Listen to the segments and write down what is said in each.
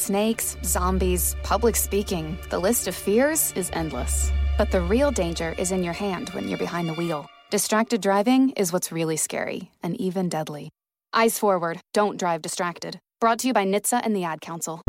Snakes, zombies, public speaking. The list of fears is endless. But the real danger is in your hand when you're behind the wheel. Distracted driving is what's really scary and even deadly. Eyes forward, don't drive distracted. Brought to you by NHTSA and the Ad Council.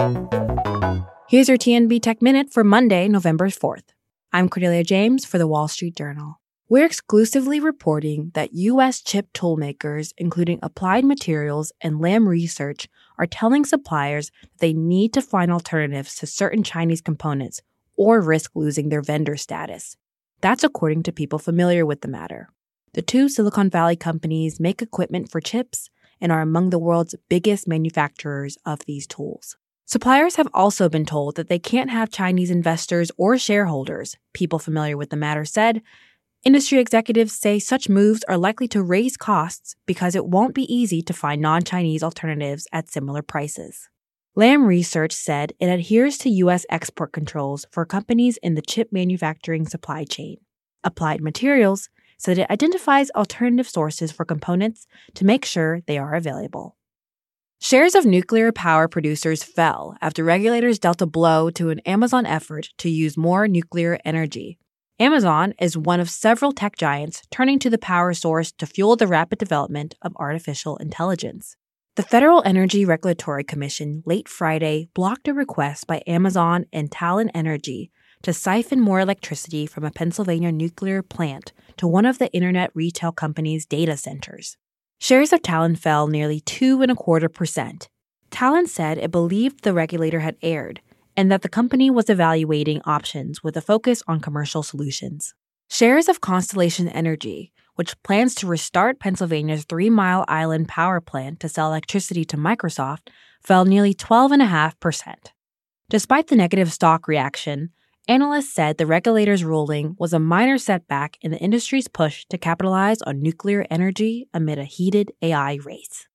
Here's your TNB Tech Minute for Monday, November 4th. I'm Cordelia James for The Wall Street Journal. We're exclusively reporting that U.S. chip toolmakers, including Applied Materials and Lam Research, are telling suppliers that they need to find alternatives to certain Chinese components or risk losing their vendor status. That's according to people familiar with the matter. The two Silicon Valley companies make equipment for chips and are among the world's biggest manufacturers of these tools. Suppliers have also been told that they can't have Chinese investors or shareholders, people familiar with the matter said. Industry executives say such moves are likely to raise costs because it won't be easy to find non-Chinese alternatives at similar prices. Lam Research said it adheres to U.S. export controls for companies in the chip manufacturing supply chain. Applied Materials said it identifies alternative sources for components to make sure they are available. Shares of nuclear power producers fell after regulators dealt a blow to an Amazon effort to use more nuclear energy. Amazon is one of several tech giants turning to the power source to fuel the rapid development of artificial intelligence. The Federal Energy Regulatory Commission late Friday blocked a request by Amazon and Talen Energy to siphon more electricity from a Pennsylvania nuclear plant to one of the internet retail company's data centers. Shares of Talen fell nearly 2.25%. Talen said it believed the regulator had erred and that the company was evaluating options with a focus on commercial solutions. Shares of Constellation Energy, which plans to restart Pennsylvania's 3 Mile Island power plant to sell electricity to Microsoft, fell nearly 12.5%. Despite the negative stock reaction, analysts said the regulator's ruling was a minor setback in the industry's push to capitalize on nuclear energy amid a heated AI race.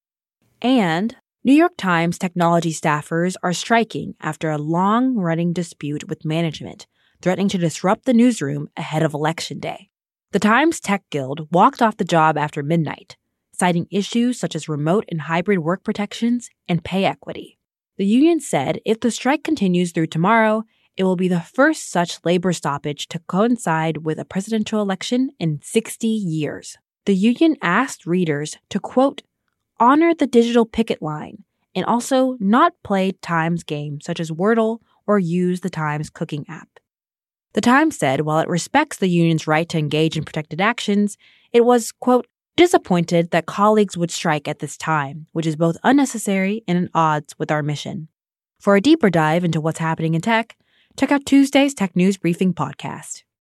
And New York Times technology staffers are striking after a long-running dispute with management, threatening to disrupt the newsroom ahead of Election Day. The Times Tech Guild walked off the job after midnight, citing issues such as remote and hybrid work protections and pay equity. The union said if the strike continues through tomorrow, it will be the first such labor stoppage to coincide with a presidential election in 60 years. The union asked readers to, quote, honor the digital picket line and also not play Times games such as Wordle or use the Times cooking app. The Times said while it respects the union's right to engage in protected actions, it was, quote, disappointed that colleagues would strike at this time, which is both unnecessary and at odds with our mission. For a deeper dive into what's happening in tech, check out Tuesday's Tech News Briefing podcast.